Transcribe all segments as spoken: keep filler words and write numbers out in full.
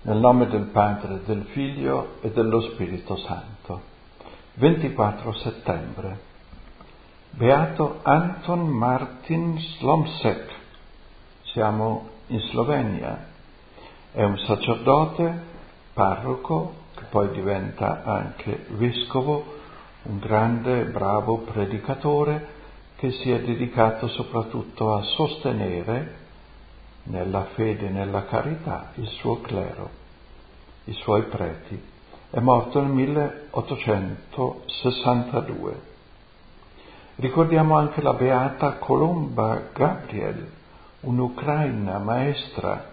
Nel nome del Padre, del Figlio e dello Spirito Santo. ventiquattro settembre. Beato Anton Martin Slomšek. Siamo in Slovenia. È un sacerdote, parroco, che poi diventa anche vescovo, un grande, bravo predicatore che si è dedicato soprattutto a sostenere nella fede e nella carità il suo clero, i suoi preti. È morto nel milleottocentosessantadue. Ricordiamo anche la beata Colomba Gabriel, un'ucraina maestra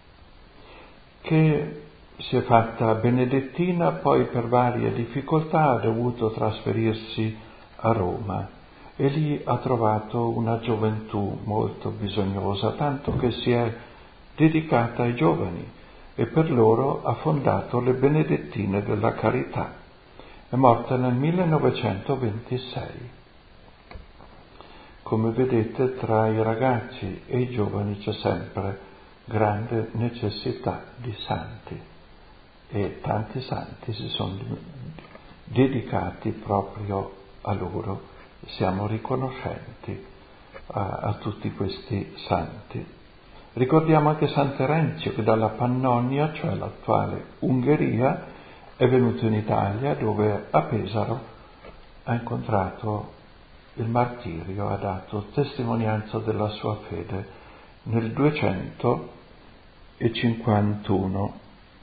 che si è fatta benedettina, poi per varie difficoltà ha dovuto trasferirsi a Roma e lì ha trovato una gioventù molto bisognosa, tanto che si è dedicata ai giovani e per loro ha fondato le Benedettine della Carità. È morta nel millenovecentoventisei. Come vedete, tra i ragazzi e i giovani c'è sempre grande necessità di santi e tanti santi si sono dedicati proprio a loro. Siamo riconoscenti a, a tutti questi santi. Ricordiamo anche San Terenzio, che dalla Pannonia, cioè l'attuale Ungheria, è venuto in Italia, dove a Pesaro ha incontrato il martirio, ha dato testimonianza della sua fede nel duecentocinquantuno.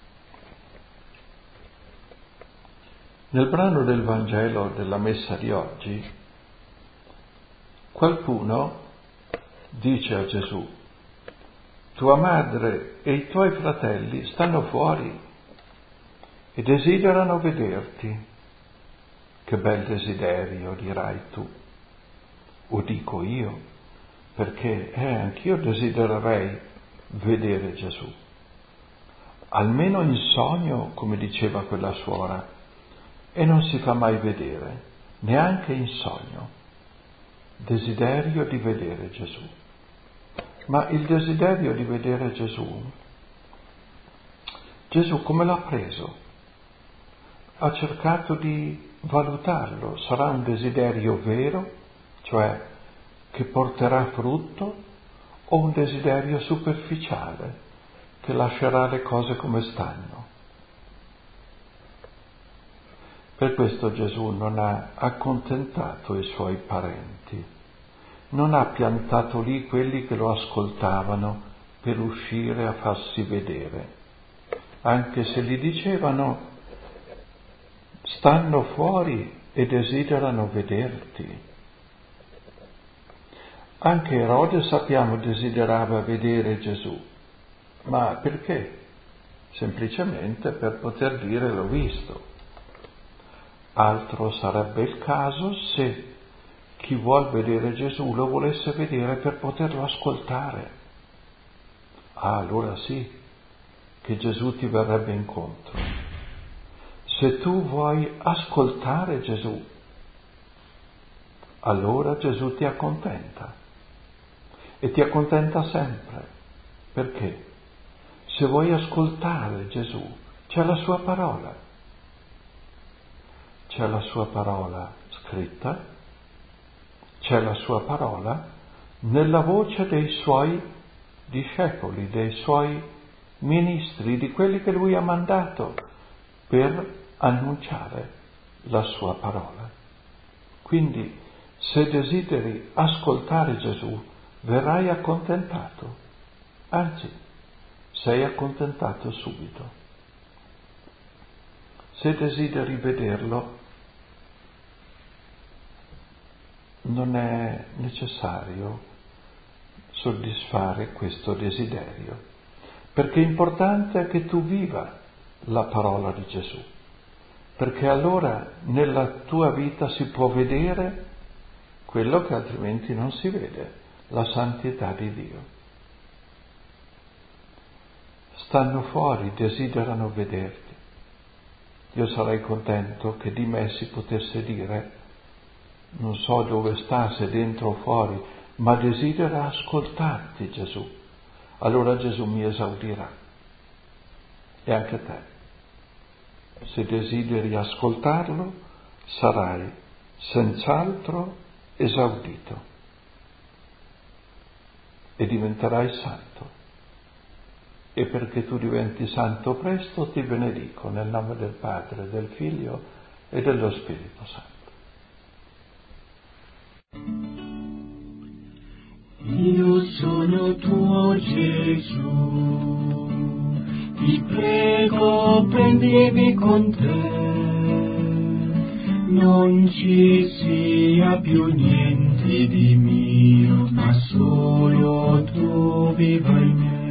Nel brano del Vangelo della Messa di oggi, qualcuno dice a Gesù: tua madre e i tuoi fratelli stanno fuori e desiderano vederti. Che bel desiderio, dirai tu, o dico io, perché eh, anch'io desidererei vedere Gesù. Almeno in sogno, come diceva quella suora, e non si fa mai vedere, neanche in sogno. Desiderio di vedere Gesù. Ma il desiderio di vedere Gesù, Gesù come l'ha preso? Ha cercato di valutarlo. Sarà un desiderio vero, cioè che porterà frutto, o un desiderio superficiale che lascerà le cose come stanno? Per questo Gesù non ha accontentato i suoi parenti, non ha piantato lì quelli che lo ascoltavano per uscire a farsi vedere, anche se gli dicevano: stanno fuori e desiderano vederti. Anche Erode, sappiamo, desiderava vedere Gesù, ma perché? Semplicemente per poter dire: l'ho visto. Altro sarebbe il caso se chi vuol vedere Gesù lo volesse vedere per poterlo ascoltare. Ah, allora sì, che Gesù ti verrebbe incontro. Se tu vuoi ascoltare Gesù, allora Gesù ti accontenta. E ti accontenta sempre. Perché? Se vuoi ascoltare Gesù, c'è la sua parola. C'è la sua parola scritta, c'è la sua parola nella voce dei suoi discepoli, dei suoi ministri, di quelli che lui ha mandato per annunciare la sua parola. Quindi, se desideri ascoltare Gesù, verrai accontentato, anzi, sei accontentato subito. Se desideri vederlo, non è necessario soddisfare questo desiderio, perché è importante che tu viva la parola di Gesù, perché allora nella tua vita si può vedere quello che altrimenti non si vede, la santità di Dio. Stanno fuori, desiderano vederti. Io sarei contento che di me si potesse dire: non so dove sta, se dentro o fuori, ma desidera ascoltarti, Gesù. Allora Gesù mi esaudirà. E anche te, se desideri ascoltarlo, sarai senz'altro esaudito e diventerai santo. E perché tu diventi santo presto, ti benedico nel nome del Padre, del Figlio e dello Spirito Santo. Io sono tuo Gesù, ti prego prendimi con te, non ci sia più niente di mio, ma solo tu viva in me.